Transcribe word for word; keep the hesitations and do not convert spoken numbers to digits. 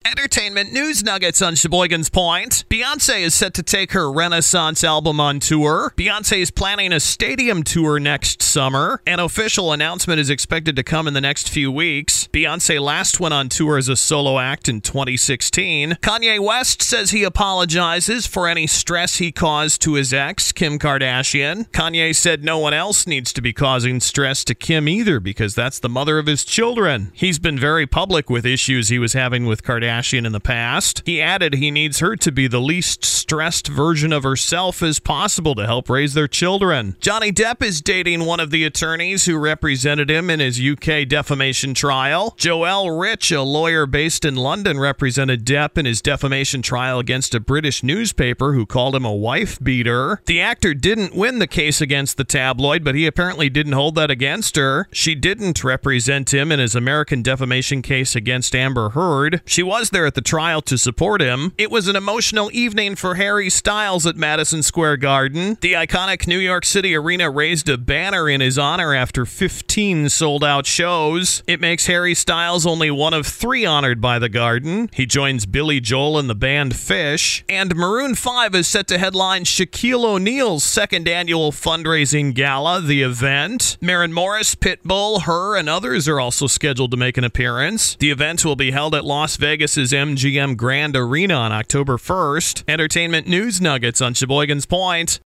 Entertainment news nuggets on Sheboygan's Point. Beyonce is set to take her Renaissance album on tour. Beyonce is planning a stadium tour next summer. An official announcement is expected to come in the next few weeks. Beyonce last went on tour as a solo act in twenty sixteen. Kanye West says he apologizes for any stress he caused to his ex, Kim Kardashian. Kanye said no one else needs to be causing stress to Kim either because that's the mother of his children. He's been very public with issues he was having with Kardashian in the past. He added he needs her to be the least stressed version of herself as possible to help raise their children. Johnny Depp is dating one of the attorneys who represented him in his U K defamation trial. Joel Rich, a lawyer based in London, represented Depp in his defamation trial against a British newspaper who called him a wife beater. The actor didn't win the case against the tabloid, but he apparently didn't hold that against her. She didn't represent him in his American defamation case against Amber Heard. She was there at the trial to support him. It was an emotional evening for Harry Styles at Madison Square Garden. The iconic New York City arena raised a banner in his honor after fifteen sold-out shows. It makes Harry Styles only one of three honored by the Garden. He joins Billy Joel and the band Fish. And Maroon five is set to headline Shaquille O'Neal's second annual fundraising gala, The Event. Maren Morris, Pitbull, Her, and others are also scheduled to make an appearance. The event will be held at Las Vegas's M G M Grand Arena on October first. Entertainment news nuggets on Sheboygan's Point.